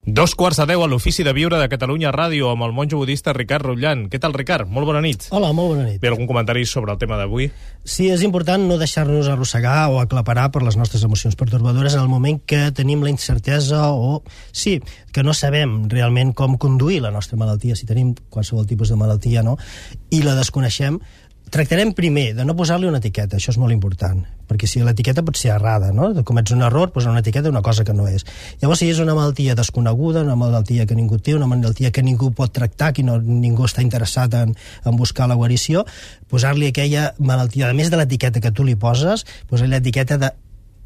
2:15 a l'Ofici de Viure de Catalunya Ràdio amb el monjo budista Ricard Rotllan. Què tal, Ricard? Molt bona nit. Hola, molt bona nit. Bé, algun comentari sobre el tema d'avui? Sí, és important no deixar-nos arrossegar o aclaparar per les nostres emocions pertorbadores en el moment que tenim la incertesa o, sí, que no sabem realment com conduir la nostra malaltia, si tenim qualsevol tipus de malaltia, no? I la desconeixem. Tractarem primer de no posar-li una etiqueta, això és molt important, perquè si l'etiqueta pot ser errada, no? Comets un error, posar una etiqueta una cosa que no és. Llavors, si és una malaltia desconeguda, una malaltia que ningú té, una malaltia que ningú pot tractar, que ningú està interessat en buscar la guarició, posar-li aquella malaltia, a més de l'etiqueta que tu li poses, posar-li l'etiqueta de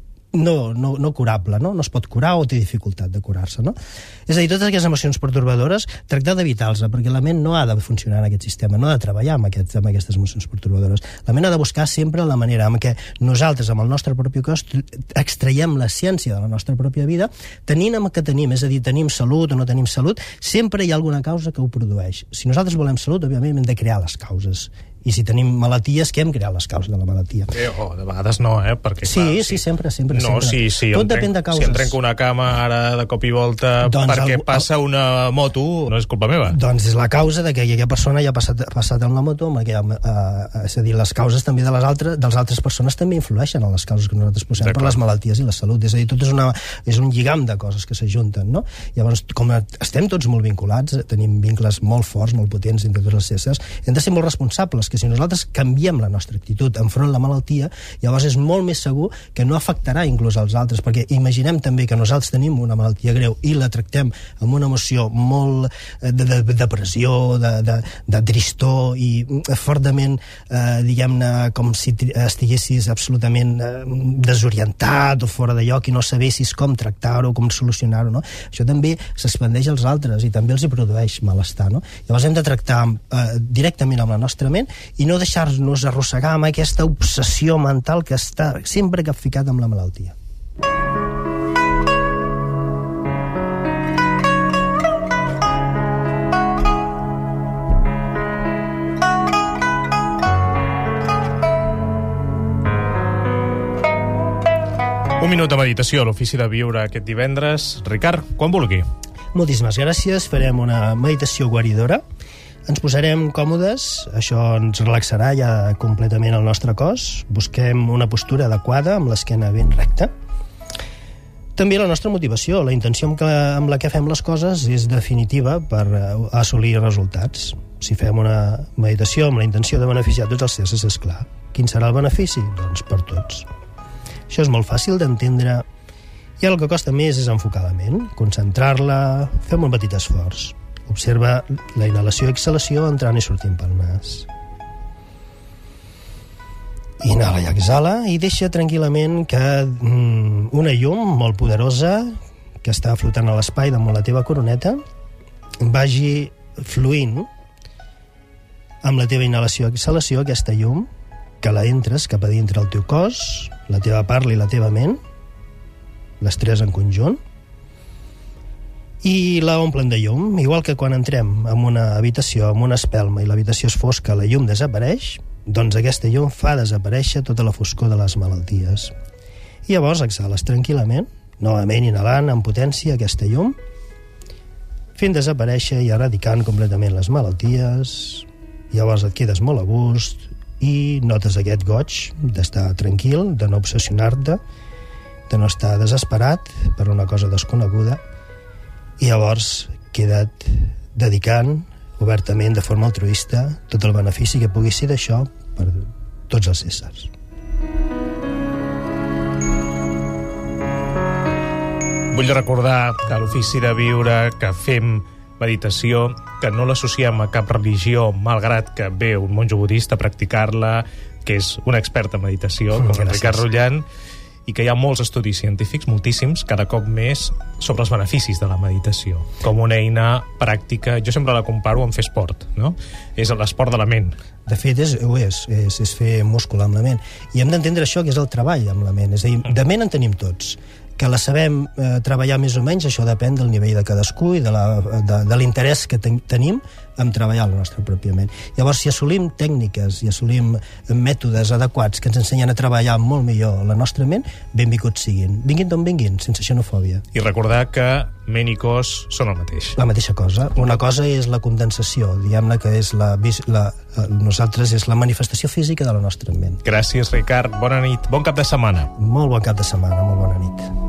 no curable, no es pot curar o té dificultat de curar-se, no? És a dir, totes aquestes emocions pertorbadores, tractar d'evitar-les, perquè la ment no ha de funcionar en aquest sistema, no ha de treballar amb aquestes emocions pertorbadores. La ment ha de buscar sempre la manera en què nosaltres, amb el nostre propi cos, extraiem l'essència de la nostra pròpia vida, tenint amb el que tenim, és a dir, tenim salut o no tenim salut, sempre hi ha alguna causa que ho produeix. Si nosaltres volem salut, òbviament hem de crear les causes. I si tenim malalties, que hem creat les causes de la malaltia. De vegades no, perquè... Sí, sempre. No, si tot depèn de causes. Si em trenco una cama ara de cop i volta perquè passa una moto, no és culpa meva. Doncs és la causa de que aquella persona ja ha passat en la moto, és a dir, les causes també de les altres persones també influeixen en les causes que nosaltres posem per les malalties i la salut. És a dir, tot és un lligam de coses que s'ajunten, no? Llavors, com estem tots molt vinculats, tenim vincles molt forts, molt potents entre tots els éssers, hem de ser molt responsables, que si nosaltres canviem la nostra actitud enfront la malaltia, llavors és molt més segur que no afectarà inclús als altres, perquè imaginem també que nosaltres tenim una malaltia greu i la tractem amb una emoció molt de depressió, de tristor i fortament, diguem-ne, com si estiguessis absolutament desorientat o fora de lloc i no sabessis com tractar-ho, com solucionar-ho, no? Això també s'expandeix als altres i també els hi produeix malestar, no? Llavors hem de tractar directament amb la nostra ment i no deixar-nos arrossegar amb aquesta obsessió mental que està sempre capficat amb la malaltia. Un minut de meditació a l'Ofici de Viure aquest divendres. Ricard, quan vulgui. Moltíssimes gràcies. Farem una meditació guaridora. Ens posarem còmodes, això ens relaxarà ja completament el nostre cos. Busquem una postura adequada amb l'esquena ben recta. També la nostra motivació, la intenció amb la que fem les coses és definitiva per assolir resultats. Si fem una meditació amb la intenció de beneficiar tots els éssers, és clar. Quin serà el benefici? Doncs per tots. Això és molt fàcil d'entendre i el que costa més és enfocar la ment, concentrar-la, fem un petit esforç. Observa la inhalació i exhalació entrant i sortint pel nas. Inhala i exhala i deixa tranquil·lament que una llum molt poderosa que està flotant a l'espai damunt la teva coroneta vagi fluint amb la teva inhalació i exhalació, aquesta llum, que la entres cap a dintre el teu cos, la teva parla i la teva ment, les tres en conjunt, i la omplen de llum, igual que quan entrem en una habitació amb una espelma i l'habitació és fosca, la llum desapareix, doncs aquesta llum fa desaparèixer tota la foscor de les malalties. I llavors exhales tranquil·lament, novament inhalant amb potència aquesta llum, fent desaparèixer i eradicant completament les malalties. Llavors et quedes molt a gust i notes aquest goig d'estar tranquil, de no obsessionar-te, de no estar desesperat per una cosa desconeguda. I llavors queda't dedicant obertament, de forma altruista, tot el benefici que pugui ser d'això per tots els éssers. Vull recordar que a l'Ofici de Viure que fem meditació, que no l'associem a cap religió, malgrat que ve un monjo budista a practicar-la, que és un expert en meditació, com en Ricard Rotllan, i que hi ha molts estudis científics, moltíssims, cada cop més, sobre els beneficis de la meditació, com una eina pràctica. Jo sempre la comparo amb fer esport, no? És l'esport de la ment. De fet, és fer múscul amb la ment. I hem d'entendre això, que és el treball amb la ment. És a dir, de ment en tenim tots. Que la sabem treballar més o menys, això depèn del nivell de cadascú i de l'interès que tenim en treballar la nostra pròpia ment. Llavors, si assolim tècniques i assolim mètodes adequats que ens ensenyen a treballar molt millor la nostra ment, benvinguts siguin. Vinguin d'on vinguin, sense xenofòbia. I recordar que ment i cos són el mateix. La mateixa cosa. Una cosa és la condensació, diguem-ne que és nosaltres és la manifestació física de la nostra ment. Gràcies, Ricard. Bona nit. Bon cap de setmana. Molt bon cap de setmana, molt bona nit.